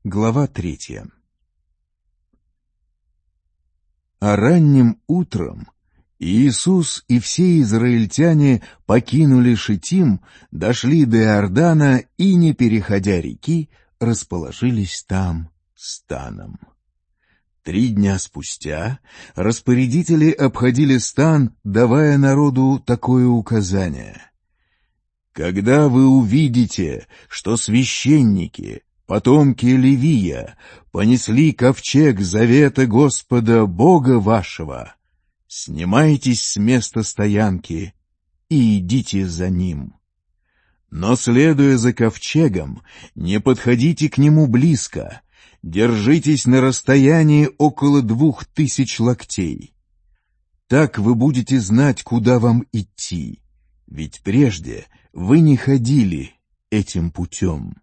Глава 3. А ранним утром Иисус и все израильтяне покинули Шитим, дошли до Иордана и, не переходя реки, расположились там станом. 3 дня спустя распорядители обходили стан, давая народу такое указание: «Когда вы увидите, что священники, потомки Левия, понесли ковчег завета Господа Бога вашего, снимайтесь с места стоянки и идите за ним. Но, следуя за ковчегом, не подходите к нему близко, держитесь на расстоянии около 2000 локтей. Так вы будете знать, куда вам идти, ведь прежде вы не ходили этим путем».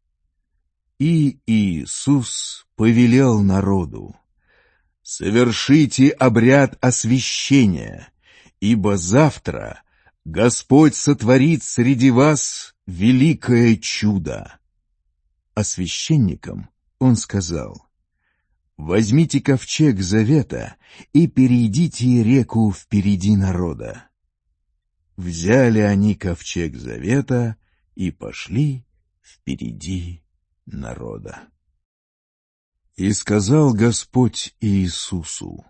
И Иисус повелел народу: «Совершите обряд освящения, ибо завтра Господь сотворит среди вас великое чудо». А священникам Он сказал: «Возьмите ковчег завета и перейдите реку впереди народа». Взяли они ковчег завета и пошли впереди народа. И сказал Господь Иисусу: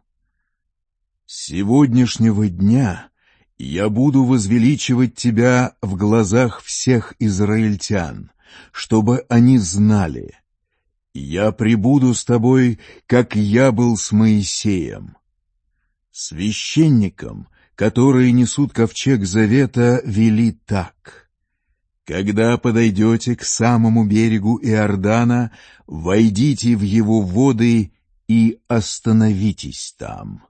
«С сегодняшнего дня я буду возвеличивать тебя в глазах всех израильтян, чтобы они знали: я пребуду с тобой, как я был с Моисеем». Священникам, которые несут ковчег завета, вели так: «Когда подойдете к самому берегу Иордана, войдите в его воды и остановитесь там».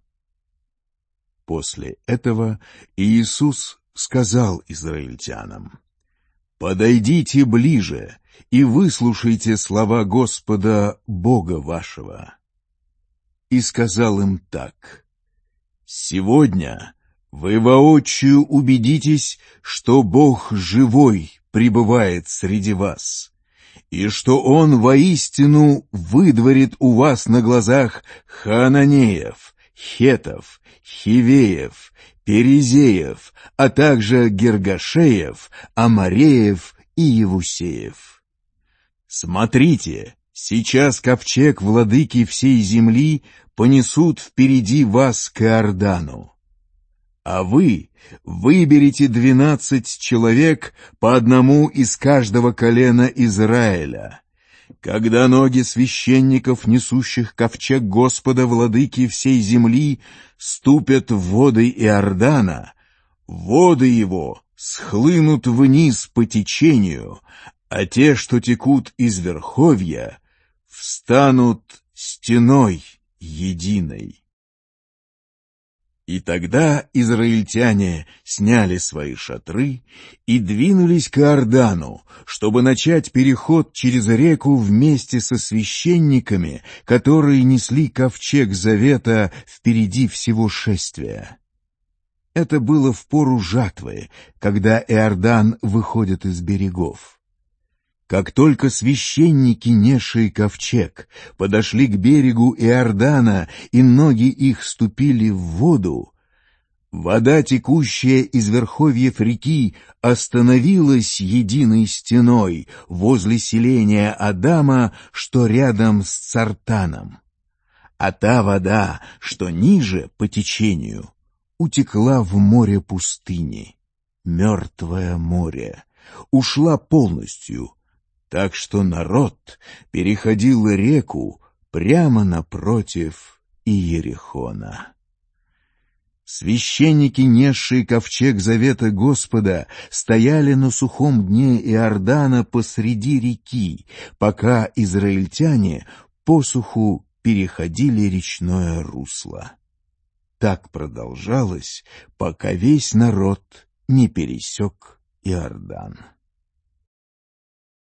После этого Иисус сказал израильтянам: «Подойдите ближе и выслушайте слова Господа Бога вашего». И сказал им так: «Сегодня вы воочию убедитесь, что Бог живой пребывает среди вас, и что Он воистину выдворит у вас на глазах Хаананеев, Хетов, Хивеев, Перезеев, а также Гиргашеев, Амореев и Евусеев. Смотрите, сейчас ковчег владыки всей земли понесут впереди вас к Иордану. А вы выберите 12 человек, по одному из каждого колена Израиля. Когда ноги священников, несущих ковчег Господа, владыки всей земли, ступят в воды Иордана, воды его схлынут вниз по течению, а те, что текут из верховья, встанут стеной единой». И тогда израильтяне сняли свои шатры и двинулись к Иордану, чтобы начать переход через реку вместе со священниками, которые несли ковчег завета впереди всего шествия. Это было в пору жатвы, когда Иордан выходит из берегов. Как только священники, несшие ковчег, подошли к берегу Иордана, и ноги их ступили в воду, вода, текущая из верховьев реки, остановилась единой стеной возле селения Адама, что рядом с Цартаном. А та вода, что ниже по течению, утекла в море пустыни, мертвое море, ушла полностью, так что народ переходил реку прямо напротив Иерихона. Священники, несшие ковчег завета Господа, стояли на сухом дне Иордана посреди реки, пока израильтяне по суху переходили речное русло. Так продолжалось, пока весь народ не пересек Иордан.